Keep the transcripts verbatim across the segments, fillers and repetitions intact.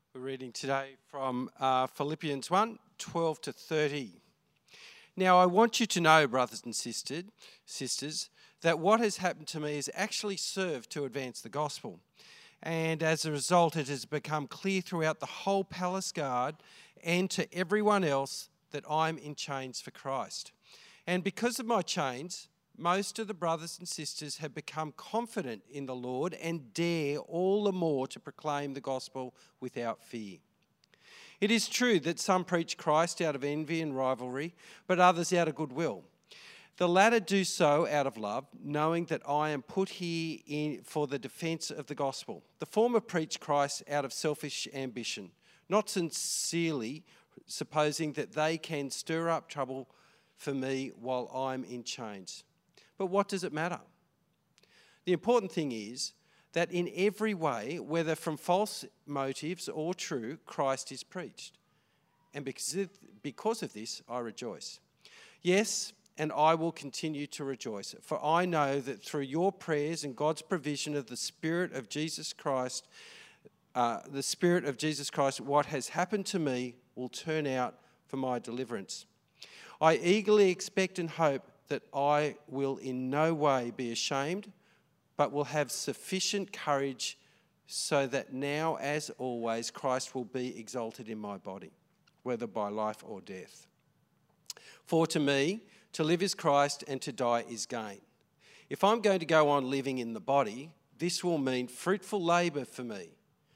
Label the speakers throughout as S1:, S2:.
S1: We're reading today from uh, Philippians one, twelve to thirty. Now, I want you to know, brothers and sisters, sisters, that what has happened to me has actually served to advance the gospel. And as a result, it has become clear throughout the whole palace guard and to everyone else that I'm in chains for Christ. And because of my chains, most of the brothers and sisters have become confident in the Lord and dare all the more to proclaim the gospel without fear. It is true that some preach Christ out of envy and rivalry, but others out of goodwill. The latter do so out of love, knowing that I am put here in for the defence of the gospel. The former preach Christ out of selfish ambition, not sincerely, supposing that they can stir up trouble for me while I'm in chains. But what does it matter? The important thing is that in every way, whether from false motives or true, Christ is preached. And because of, because of this, I rejoice. Yes, and I will continue to rejoice, for I know that through your prayers and God's provision of the Spirit of Jesus Christ, uh, the Spirit of Jesus Christ, what has happened to me will turn out for my deliverance. I eagerly expect and hope that I will in no way be ashamed, but will have sufficient courage so that now, as always, Christ will be exalted in my body, whether by life or death. For to me, to live is Christ and to die is gain. If I'm going to go on living in the body, this will mean fruitful labour for me.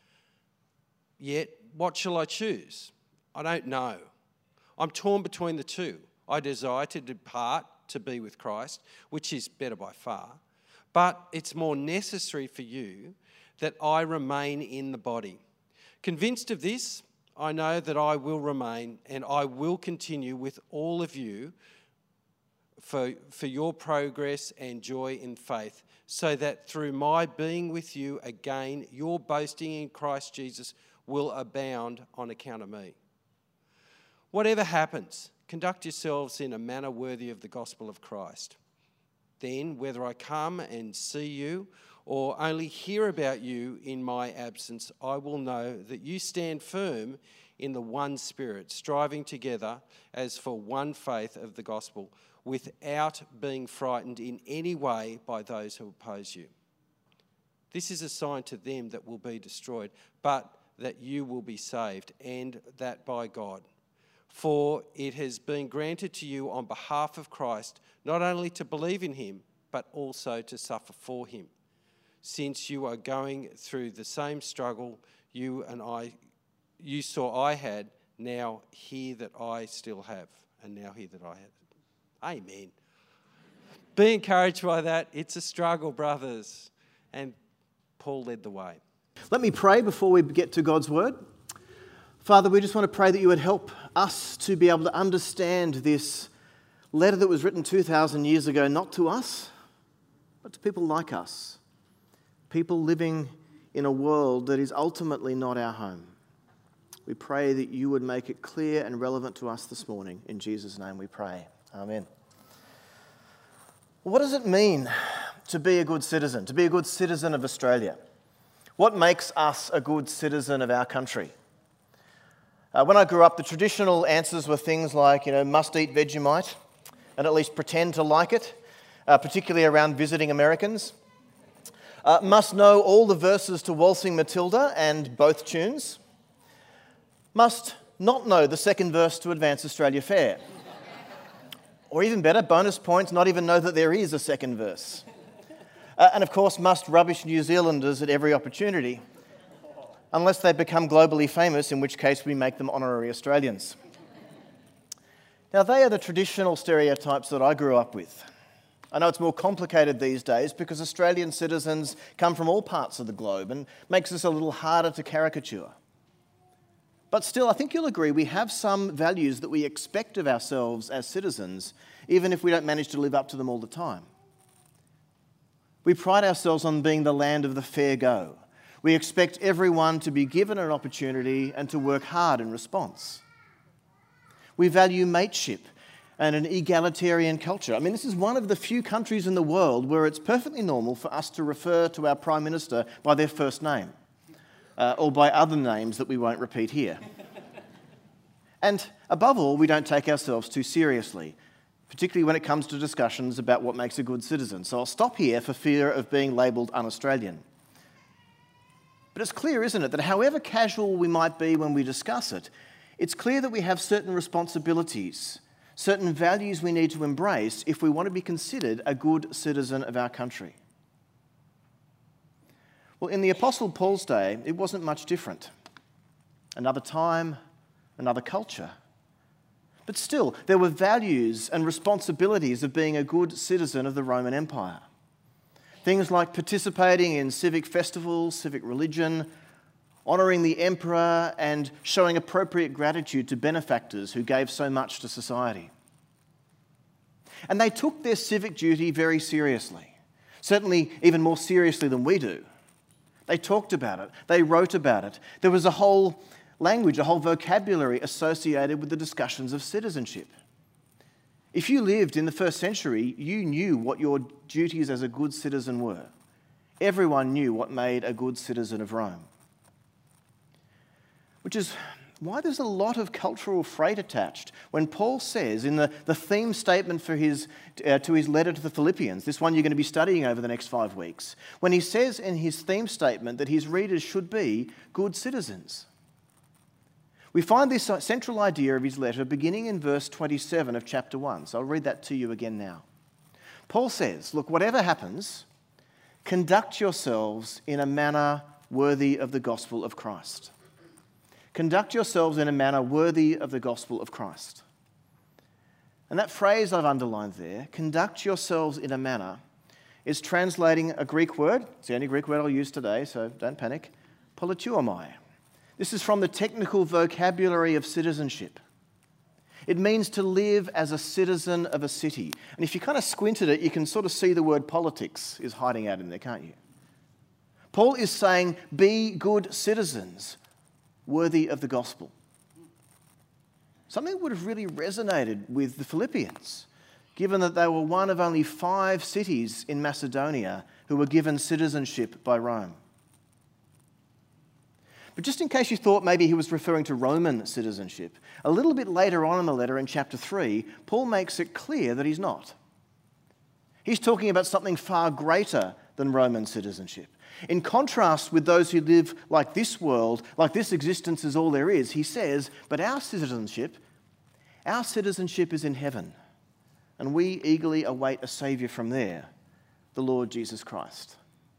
S1: Yet, what shall I choose? I don't know. I'm torn between the two. I desire to depart to be with Christ, which is better by far, but it's more necessary for you that I remain in the body. Convinced of this, I know that I will remain and I will continue with all of you for, for your progress and joy in faith, so that through my being with you again, your boasting in Christ Jesus will abound on account of me. Whatever happens, conduct yourselves in a manner worthy of the gospel of Christ. Then, whether I come and see you or only hear about you in my absence, I will know that you stand firm in the one Spirit, striving together as for one faith of the gospel, without being frightened in any way by those who oppose you. This is a sign to them that will be destroyed, but that you will be saved, and that by God. For it has been granted to you on behalf of Christ, not only to believe in him, but also to suffer for him. Since you are going through the same struggle you and I, you saw I had, now hear that I still have, and now hear that I have. Amen. Be encouraged by that. It's a struggle, brothers. And Paul led the way.
S2: Let me pray before we get to God's word. Father, we just want to pray that you would help us to be able to understand this letter that was written two thousand years ago, not to us, but to people like us, people living in a world that is ultimately not our home. We pray that you would make it clear and relevant to us this morning. In Jesus' name we pray. Amen. What does it mean to be a good citizen, to be a good citizen of Australia? What makes us a good citizen of our country? Uh, when I grew up, the traditional answers were things like, you know, must eat Vegemite and at least pretend to like it, uh, particularly around visiting Americans. Uh, must know all the verses to Waltzing Matilda and both tunes. Must not know the second verse to Advance Australia Fair. Or even better, bonus points, not even know that there is a second verse. Uh, and of course, must rubbish New Zealanders at every opportunity, unless they become globally famous, in which case we make them honorary Australians. Now, they are the traditional stereotypes that I grew up with. I know it's more complicated these days because Australian citizens come from all parts of the globe and makes this a little harder to caricature. But still, I think you'll agree we have some values that we expect of ourselves as citizens, even if we don't manage to live up to them all the time. We pride ourselves on being the land of the fair go. We expect everyone to be given an opportunity and to work hard in response. We value mateship and an egalitarian culture. I mean, this is one of the few countries in the world where it's perfectly normal for us to refer to our Prime Minister by their first name. uh, or by other names that we won't repeat here. And above all, we don't take ourselves too seriously, particularly when it comes to discussions about what makes a good citizen. So I'll stop here for fear of being labelled un-Australian. But it's clear, isn't it, that however casual we might be when we discuss it, it's clear that we have certain responsibilities, certain values we need to embrace if we want to be considered a good citizen of our country. Well, in the Apostle Paul's day, it wasn't much different. Another time, another culture. But still, there were values and responsibilities of being a good citizen of the Roman Empire. Things like participating in civic festivals, civic religion, honouring the emperor, and showing appropriate gratitude to benefactors who gave so much to society. And they took their civic duty very seriously, certainly even more seriously than we do. They talked about it, they wrote about it. There was a whole language, a whole vocabulary associated with the discussions of citizenship. If you lived in the first century, you knew what your duties as a good citizen were. Everyone knew what made a good citizen of Rome. Which is why there's a lot of cultural freight attached when Paul says in the, the theme statement for his, uh, to his letter to the Philippians, this one you're going to be studying over the next five weeks, when he says in his theme statement that his readers should be good citizens. We find this central idea of his letter beginning in verse twenty-seven of chapter one. So I'll read that to you again now. Paul says, look, whatever happens, conduct yourselves in a manner worthy of the gospel of Christ. Conduct yourselves in a manner worthy of the gospel of Christ. And that phrase I've underlined there, conduct yourselves in a manner, is translating a Greek word. It's the only Greek word I'll use today, so don't panic. Politeuomai. This is from the technical vocabulary of citizenship. It means to live as a citizen of a city. And if you kind of squint at it, you can sort of see the word politics is hiding out in there, can't you? Paul is saying, be good citizens, worthy of the gospel. Something would have really resonated with the Philippians, given that they were one of only five cities in Macedonia who were given citizenship by Rome. But just in case you thought maybe he was referring to Roman citizenship, a little bit later on in the letter in chapter three, Paul makes it clear that he's not. He's talking about something far greater than Roman citizenship. In contrast with those who live like this world, like this existence is all there is, he says, but our citizenship, our citizenship is in heaven, and we eagerly await a Saviour from there, the Lord Jesus Christ.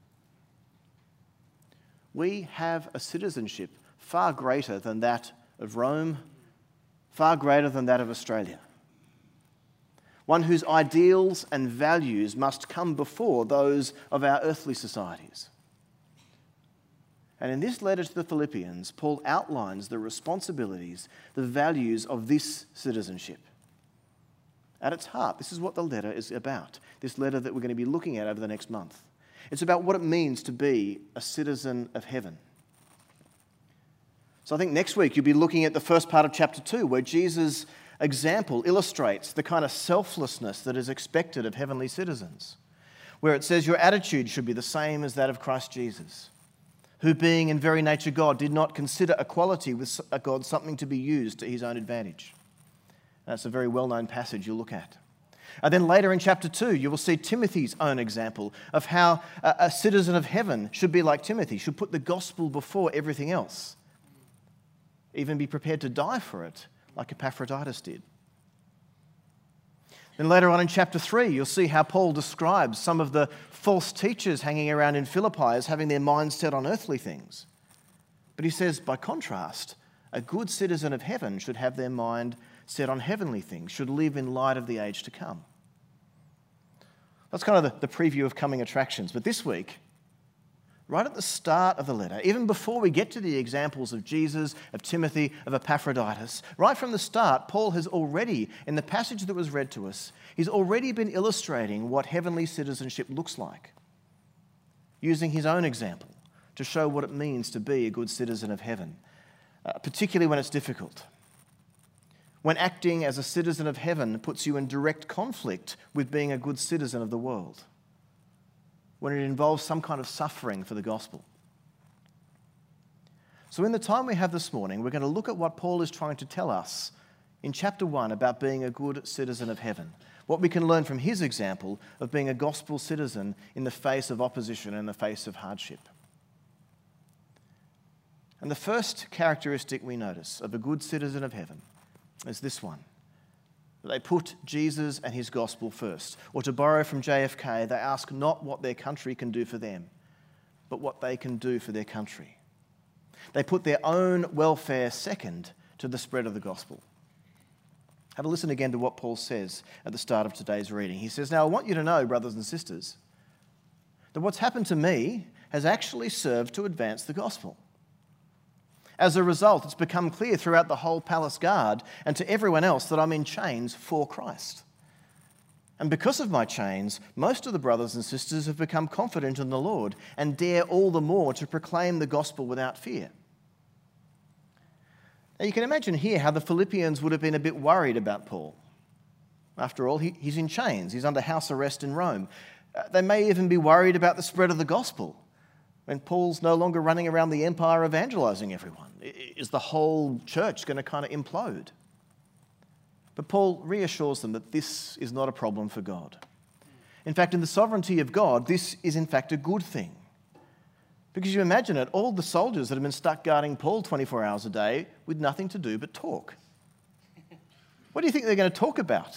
S2: We have a citizenship far greater than that of Rome, far greater than that of Australia. One whose ideals and values must come before those of our earthly societies. And in this letter to the Philippians, Paul outlines the responsibilities, the values of this citizenship. At its heart, this is what the letter is about, this letter that we're going to be looking at over the next month. It's about what it means to be a citizen of heaven. So I think next week you'll be looking at the first part of chapter two, where Jesus' example illustrates the kind of selflessness that is expected of heavenly citizens, where it says your attitude should be the same as that of Christ Jesus, who being in very nature God did not consider equality with God something to be used to his own advantage. That's a very well-known passage you'll look at. And then later in chapter two, you will see Timothy's own example of how a, a citizen of heaven should be like Timothy, should put the gospel before everything else, even be prepared to die for it, like Epaphroditus did. Then later on in chapter three, you'll see how Paul describes some of the false teachers hanging around in Philippi as having their minds set on earthly things. But he says, by contrast, a good citizen of heaven should have their mind set on heavenly things, should live in light of the age to come. That's kind of the, the preview of coming attractions. But this week, right at the start of the letter, even before we get to the examples of Jesus, of Timothy, of Epaphroditus, right from the start, Paul has already, in the passage that was read to us, he's already been illustrating what heavenly citizenship looks like, using his own example to show what it means to be a good citizen of heaven, uh, particularly when it's difficult. When acting as a citizen of heaven puts you in direct conflict with being a good citizen of the world. When it involves some kind of suffering for the gospel. So in the time we have this morning, we're going to look at what Paul is trying to tell us in chapter one about being a good citizen of heaven, what we can learn from his example of being a gospel citizen in the face of opposition and in the face of hardship. And the first characteristic we notice of a good citizen of heaven is this one. They put Jesus and his gospel first. Or to borrow from J F K, they ask not what their country can do for them, but what they can do for their country. They put their own welfare second to the spread of the gospel. Have a listen again to what Paul says at the start of today's reading. He says, "Now I want you to know, brothers and sisters, that what's happened to me has actually served to advance the gospel. As a result, it's become clear throughout the whole palace guard and to everyone else that I'm in chains for Christ. And because of my chains, most of the brothers and sisters have become confident in the Lord and dare all the more to proclaim the gospel without fear." Now you can imagine here how the Philippians would have been a bit worried about Paul. After all, he, he's in chains. He's under house arrest in Rome. Uh, they may even be worried about the spread of the gospel when Paul's no longer running around the empire evangelizing everyone. Is the whole church going to kind of implode? But Paul reassures them that this is not a problem for God. In fact, in the sovereignty of God, this is in fact a good thing. Because you imagine it, all the soldiers that have been stuck guarding Paul twenty-four hours a day with nothing to do but talk. What do you think they're going to talk about?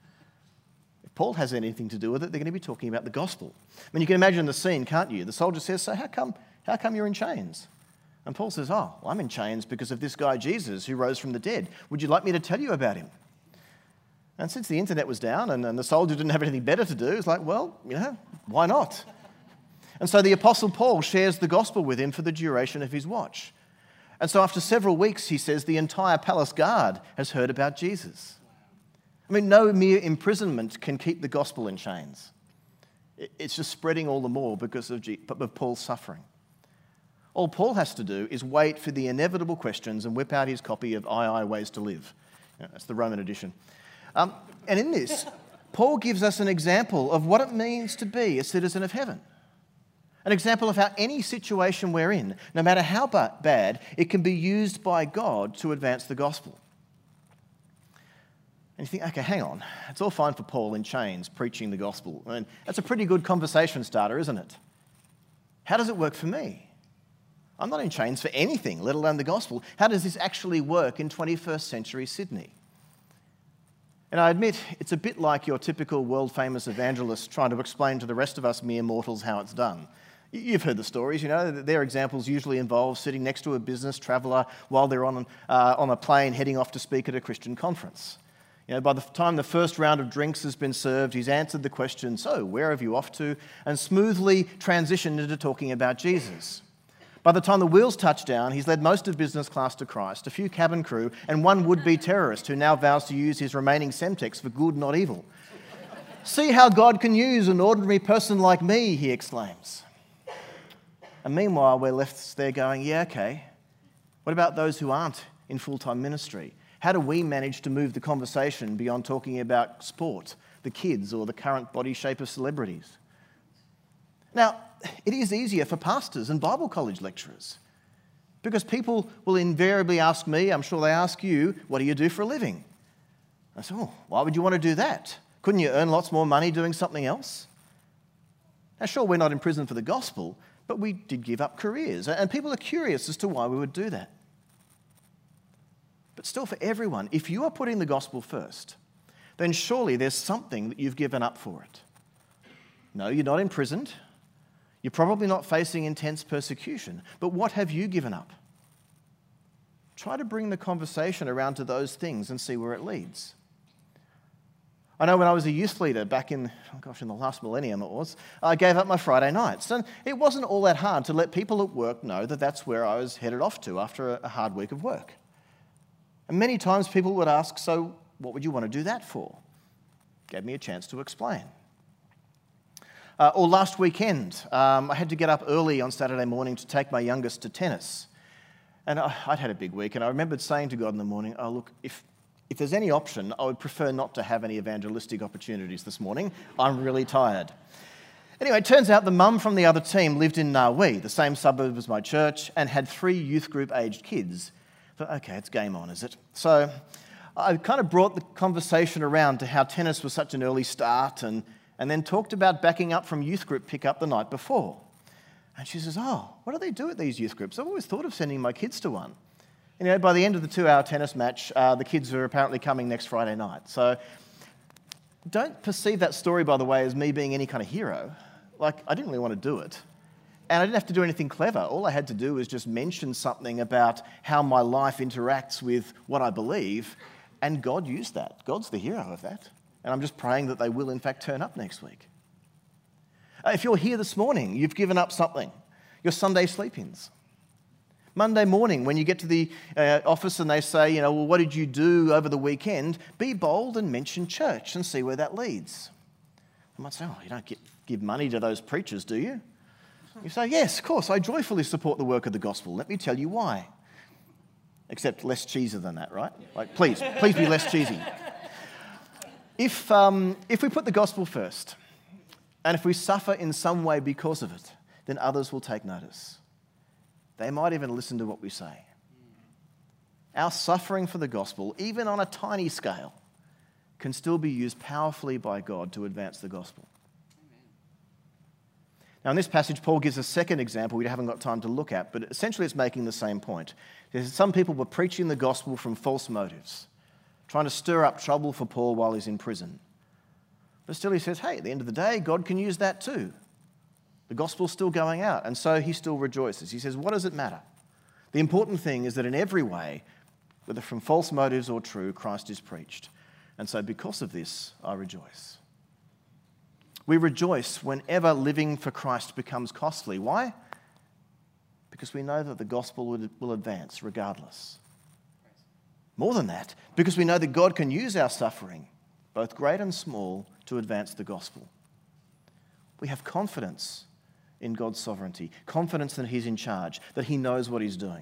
S2: If Paul has anything to do with it, they're going to be talking about the gospel. I mean, you can imagine the scene, can't you? The soldier says, "So how come, how come you're in chains?" And Paul says, "Oh, well, I'm in chains because of this guy Jesus who rose from the dead. Would you like me to tell you about him?" And since the internet was down and, and the soldier didn't have anything better to do, it's like, well, you know, why not? And so the Apostle Paul shares the gospel with him for the duration of his watch. And so after several weeks, he says, the entire palace guard has heard about Jesus. I mean, no mere imprisonment can keep the gospel in chains. It's just spreading all the more because of, G- of Paul's suffering. All Paul has to do is wait for the inevitable questions and whip out his copy of I I Ways to Live. You know, that's the Roman edition. Um, and in this, Paul gives us an example of what it means to be a citizen of heaven. An example of how any situation we're in, no matter how bad, it can be used by God to advance the gospel. And you think, okay, hang on. It's all fine for Paul in chains preaching the gospel. I mean, that's a pretty good conversation starter, isn't it? How does it work for me? I'm not in chains for anything, let alone the gospel. How does this actually work in twenty-first century Sydney? And I admit, it's a bit like your typical world-famous evangelist trying to explain to the rest of us mere mortals how it's done. You've heard the stories, you know. Their examples usually involve sitting next to a business traveller while they're on, uh, on a plane heading off to speak at a Christian conference. You know, by the time the first round of drinks has been served, he's answered the question, "So, where have you off to?" and smoothly transitioned into talking about Jesus. By the time the wheels touch down, he's led most of business class to Christ, a few cabin crew, and one would-be terrorist who now vows to use his remaining Semtex for good, not evil. "See how God can use an ordinary person like me," he exclaims. And meanwhile, we're left there going, yeah, okay, what about those who aren't in full-time ministry? How do we manage to move the conversation beyond talking about sport, the kids, or the current body shape of celebrities? Now, it is easier for pastors and Bible college lecturers because people will invariably ask me, I'm sure they ask you, what do you do for a living? I say, oh, why would you want to do that? Couldn't you earn lots more money doing something else? Now, sure, we're not in prison for the gospel, but we did give up careers, and people are curious as to why we would do that. But still, for everyone, if you are putting the gospel first, then surely there's something that you've given up for it. No, you're not imprisoned. You're probably not facing intense persecution, but what have you given up? Try to bring the conversation around to those things and see where it leads. I know when I was a youth leader back in, oh gosh, in the last millennium it was, I gave up my Friday nights. And it wasn't all that hard to let people at work know that that's where I was headed off to after a hard week of work. And many times people would ask, so what would you want to do that for? Gave me a chance to explain. Uh, or last weekend, um, I had to get up early on Saturday morning to take my youngest to tennis. And I, I'd had a big week, and I remembered saying to God in the morning, oh, look, if, if there's any option, I would prefer not to have any evangelistic opportunities this morning. I'm really tired. Anyway, it turns out the mum from the other team lived in Narwee, the same suburb as my church, and had three youth group aged kids. I thought, okay, it's game on, is it? So I kind of brought the conversation around to how tennis was such an early start, and, and then talked about backing up from youth group pickup the night before. And she says, oh, what do they do at these youth groups? I've always thought of sending my kids to one. You know, by the end of the two-hour tennis match, uh, the kids are apparently coming next Friday night. So don't perceive that story, by the way, as me being any kind of hero. Like, I didn't really want to do it. And I didn't have to do anything clever. All I had to do was just mention something about how my life interacts with what I believe, and God used that. God's the hero of that. And I'm just praying that they will, in fact, turn up next week. Uh, if you're here this morning, you've given up something, your Sunday sleep-ins. Monday morning, when you get to the uh, office and they say, you know, well, what did you do over the weekend? Be bold and mention church and see where that leads. I might say, oh, you don't get, give money to those preachers, do you? You say, yes, of course, I joyfully support the work of the gospel. Let me tell you why. Except less cheesy than that, right? Like, please, please be less cheesy. If, um, if we put the gospel first, and if we suffer in some way because of it, then others will take notice. They might even listen to what we say. Our suffering for the gospel, even on a tiny scale, can still be used powerfully by God to advance the gospel. Now, in this passage, Paul gives a second example we haven't got time to look at, but essentially it's making the same point. Some people were preaching the gospel from false motives, trying to stir up trouble for Paul while he's in prison. But still he says, hey, at the end of the day, God can use that too. The gospel's still going out, and so he still rejoices. He says, what does it matter? The important thing is that in every way, whether from false motives or true, Christ is preached. And so because of this, I rejoice. We rejoice whenever living for Christ becomes costly. Why? Because we know that the gospel will advance regardless. More than that, because we know that God can use our suffering, both great and small, to advance the gospel. We have confidence in God's sovereignty, confidence that he's in charge, that he knows what he's doing.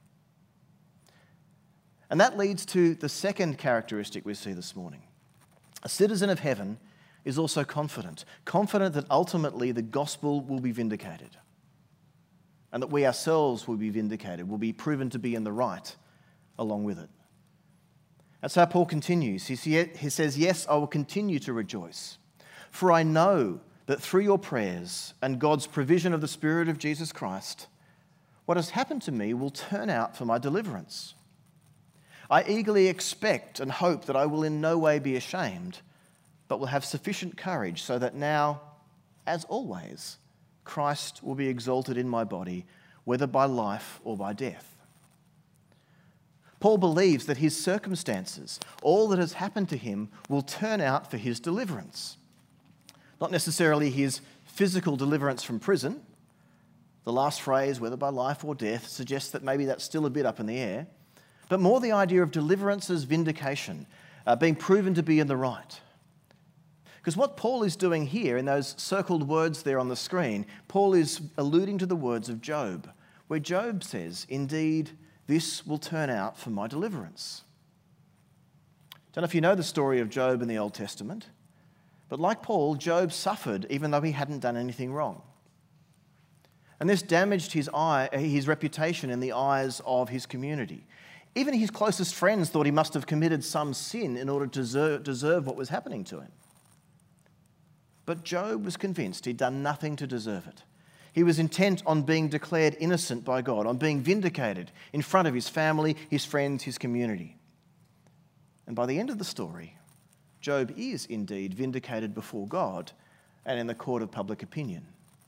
S2: And that leads to the second characteristic we see this morning. A citizen of heaven is also confident, confident that ultimately the gospel will be vindicated and that we ourselves will be vindicated, will be proven to be in the right along with it. That's how Paul continues. He says, yes, I will continue to rejoice, for I know that through your prayers and God's provision of the Spirit of Jesus Christ, what has happened to me will turn out for my deliverance. I eagerly expect and hope that I will in no way be ashamed, but will have sufficient courage so that now, as always, Christ will be exalted in my body, whether by life or by death. Paul believes that his circumstances, all that has happened to him, will turn out for his deliverance. Not necessarily his physical deliverance from prison. The last phrase, whether by life or death, suggests that maybe that's still a bit up in the air, but more the idea of deliverance as vindication, uh, being proven to be in the right. Because what Paul is doing here, in those circled words there on the screen, Paul is alluding to the words of Job, where Job says, indeed, this will turn out for my deliverance. Don't know if you know the story of Job in the Old Testament, but like Paul, Job suffered even though he hadn't done anything wrong. And this damaged his, eye, his reputation in the eyes of his community. Even his closest friends thought he must have committed some sin in order to deserve, deserve what was happening to him. But Job was convinced he'd done nothing to deserve it. He was intent on being declared innocent by God, on being vindicated in front of his family, his friends, his community. And by the end of the story, Job is indeed vindicated before God and in the court of public opinion.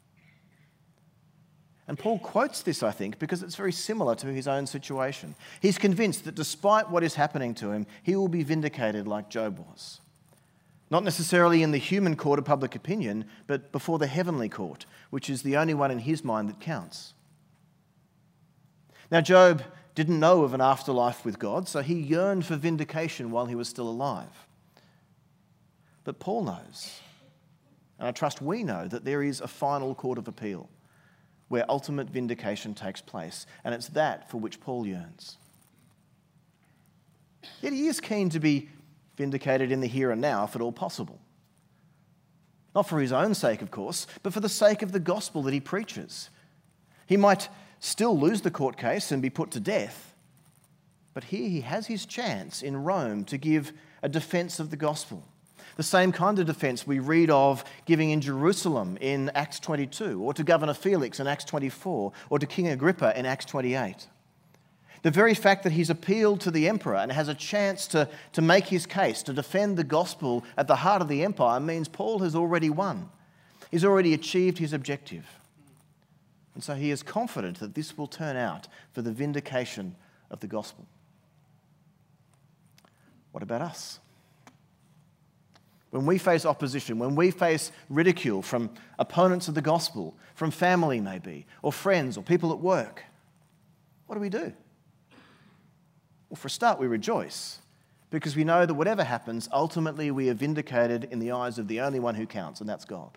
S2: And Paul quotes this, I think, because it's very similar to his own situation. He's convinced that despite what is happening to him, he will be vindicated like Job was. Not necessarily in the human court of public opinion, but before the heavenly court, which is the only one in his mind that counts. Now, Job didn't know of an afterlife with God, so he yearned for vindication while he was still alive. But Paul knows, and I trust we know, that there is a final court of appeal where ultimate vindication takes place, and it's that for which Paul yearns. Yet he is keen to be vindicated in the here and now, if at all possible. Not for his own sake, of course, but for the sake of the gospel that he preaches. He might still lose the court case and be put to death, but here he has his chance in Rome to give a defense of the gospel. The same kind of defense we read of giving in Jerusalem in Acts twenty-two, or to Governor Felix in Acts twenty-four, or to King Agrippa in Acts twenty-eight. The very fact that he's appealed to the emperor and has a chance to, to make his case, to defend the gospel at the heart of the empire, means Paul has already won. He's already achieved his objective. And so he is confident that this will turn out for the vindication of the gospel. What about us? When we face opposition, when we face ridicule from opponents of the gospel, from family maybe, or friends, or people at work, what do we do? Well, for a start, we rejoice, because we know that whatever happens, ultimately we are vindicated in the eyes of the only one who counts, and that's God.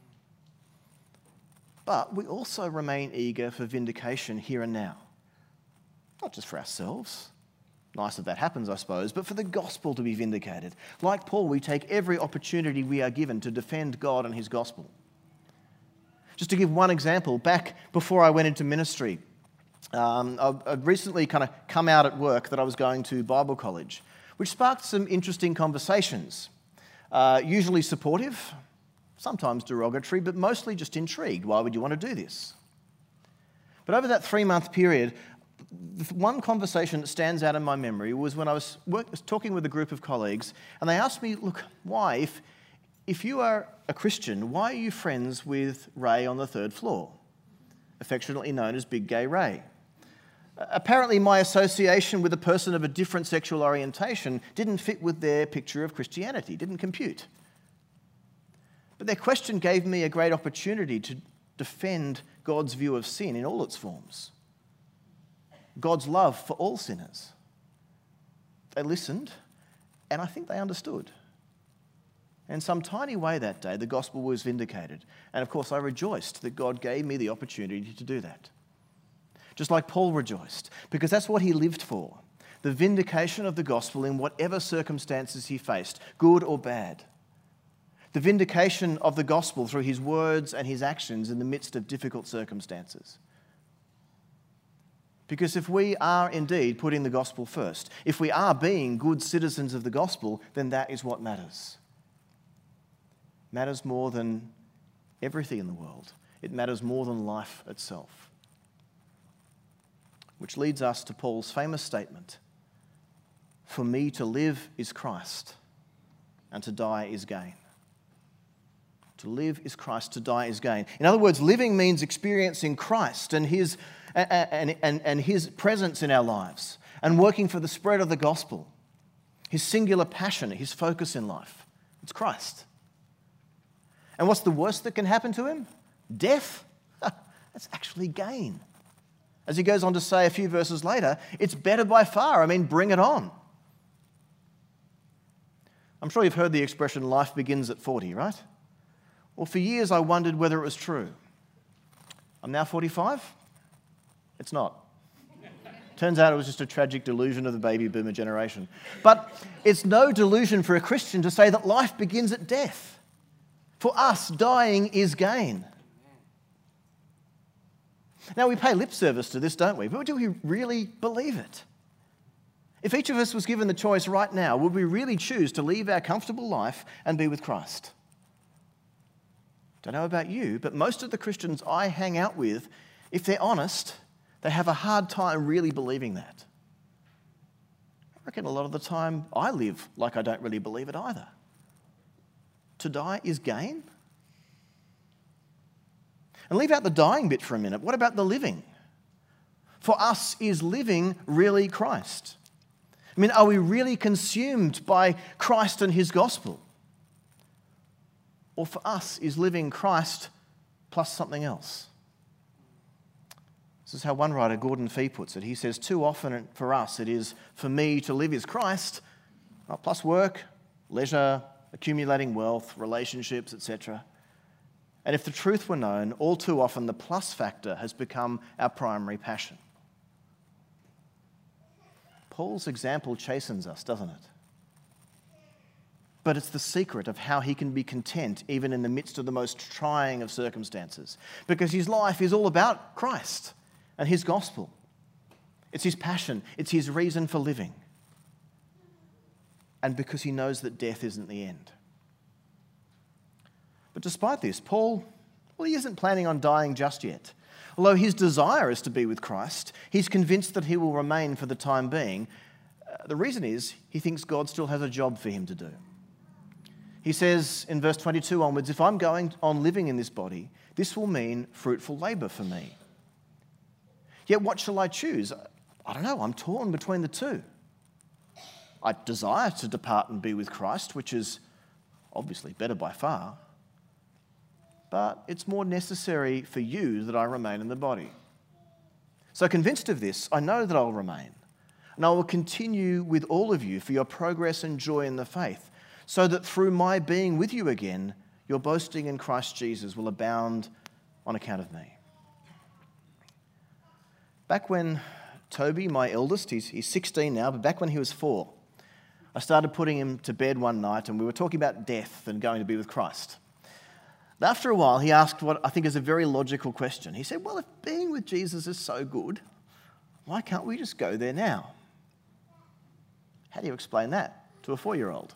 S2: But we also remain eager for vindication here and now. Not just for ourselves. Nice if that happens, I suppose, but for the gospel to be vindicated. Like Paul, we take every opportunity we are given to defend God and his gospel. Just to give one example, back before I went into ministry, um, I'd recently kind of come out at work that I was going to Bible college, which sparked some interesting conversations, uh, usually supportive, sometimes derogatory, but mostly just intrigued. Why would you want to do this? But over that three-month period, the one conversation that stands out in my memory was when I was work, talking with a group of colleagues, and they asked me, look, why, if, if you are a Christian, why are you friends with Ray on the third floor, affectionately known as Big Gay Ray? Apparently my association with a person of a different sexual orientation didn't fit with their picture of Christianity, didn't compute. But their question gave me a great opportunity to defend God's view of sin in all its forms. God's love for all sinners. They listened, and I think they understood. In some tiny way that day, the gospel was vindicated. And of course, I rejoiced that God gave me the opportunity to do that. Just like Paul rejoiced, because that's what he lived for. The vindication of the gospel in whatever circumstances he faced, good or bad. The vindication of the gospel through his words and his actions in the midst of difficult circumstances. Because if we are indeed putting the gospel first, if we are being good citizens of the gospel, then that is what matters. Matters more than everything in the world. It matters more than life itself. Which leads us to Paul's famous statement, "For me to live is Christ, and to die is gain." To live is Christ, to die is gain. In other words, living means experiencing Christ and his, and, and, and his presence in our lives and working for the spread of the gospel. His singular passion, his focus in life. It's Christ. And what's the worst that can happen to him? Death? That's actually gain. As he goes on to say a few verses later, it's better by far. I mean, bring it on. I'm sure you've heard the expression, life begins at forty, right? Well, for years I wondered whether it was true. I'm now forty-five. It's not. Turns out it was just a tragic delusion of the baby boomer generation. But it's no delusion for a Christian to say that life begins at death. For us, dying is gain. Now, we pay lip service to this, don't we? But do we really believe it? If each of us was given the choice right now, would we really choose to leave our comfortable life and be with Christ? Don't know about you, but most of the Christians I hang out with, if they're honest, they have a hard time really believing that. I reckon a lot of the time I live like I don't really believe it either. To die is gain? And leave out the dying bit for a minute. What about the living? For us, is living really Christ? I mean, are we really consumed by Christ and his gospel? Or for us, is living Christ plus something else? This is how one writer, Gordon Fee, puts it. He says, too often for us it is, for me to live is Christ, plus work, leisure, accumulating wealth, relationships, et cetera. And if the truth were known, all too often the plus factor has become our primary passion. Paul's example chastens us, doesn't it? but it's the secret of how he can be content even in the midst of the most trying of circumstances, because his life is all about Christ and his gospel. It's his passion. It's his reason for living. And because he knows that death isn't the end. But despite this, Paul, well, he isn't planning on dying just yet. Although his desire is to be with Christ, he's convinced that he will remain for the time being. Uh, the reason is he thinks God still has a job for him to do. He says in verse twenty-two onwards, if I'm going on living in this body, this will mean fruitful labour for me. Yet what shall I choose? I don't know, I'm torn between the two. I desire to depart and be with Christ, which is obviously better by far. But it's more necessary for you that I remain in the body. So convinced of this, I know that I'll remain. And I will continue with all of you for your progress and joy in the faith, so that through my being with you again, your boasting in Christ Jesus will abound on account of me. Back when Toby, my eldest, he's, he's sixteen now, but back when he was four, I started putting him to bed one night and we were talking about death and going to be with Christ. And after a while, he asked what I think is a very logical question. He said, well, if being with Jesus is so good, why can't we just go there now? How do you explain that to a four-year-old?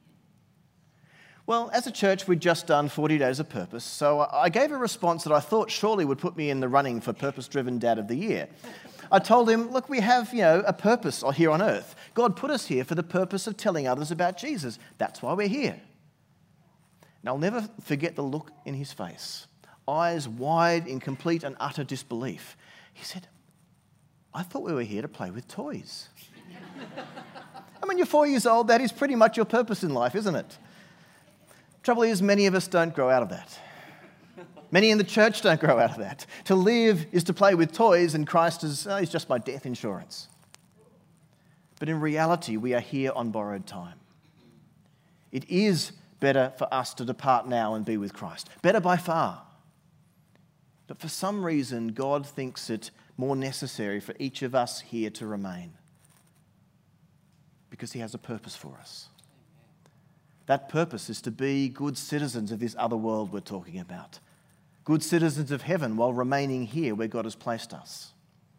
S2: Well, as a church, we'd just done forty days of purpose, so I gave a response that I thought surely would put me in the running for Purpose-Driven Dad of the Year. I told him, look, we have, you know, a purpose here on earth. God put us here for the purpose of telling others about Jesus. That's why we're here. And I'll never forget the look in his face, eyes wide in complete and utter disbelief. He said, I thought we were here to play with toys. I mean, you're four years old, that is pretty much your purpose in life, isn't it? Trouble is, many of us don't grow out of that. Many in the church don't grow out of that. To live is to play with toys, and Christ is, oh, he's just my death insurance. But in reality, we are here on borrowed time. It is better for us to depart now and be with Christ. Better by far. But for some reason, God thinks it more necessary for each of us here to remain. Because he has a purpose for us. That purpose is to be good citizens of this other world we're talking about. Good citizens of heaven while remaining here where God has placed us.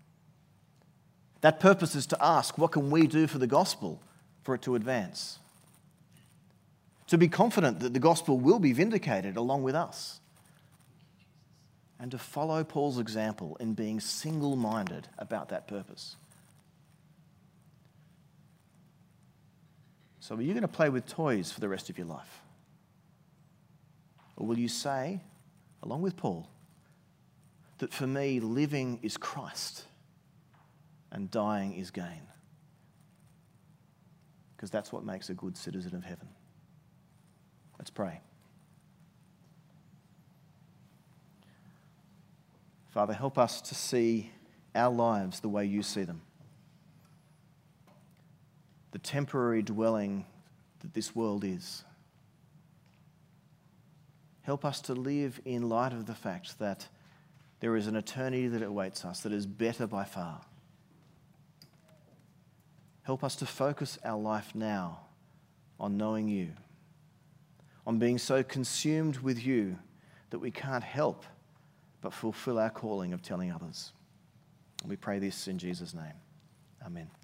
S2: That purpose is to ask, what can we do for the gospel for it to advance? To be confident that the gospel will be vindicated along with us. And to follow Paul's example in being single-minded about that purpose. So are you going to play with toys for the rest of your life? Or will you say, along with Paul, that for me, living is Christ and dying is gain? Because that's what makes a good citizen of heaven. Let's pray. Father, help us to see our lives the way you see them. The temporary dwelling that this world is. Help us to live in light of the fact that there is an eternity that awaits us that is better by far. Help us to focus our life now on knowing you, on being so consumed with you that we can't help but fulfill our calling of telling others. We pray this in Jesus' name. Amen.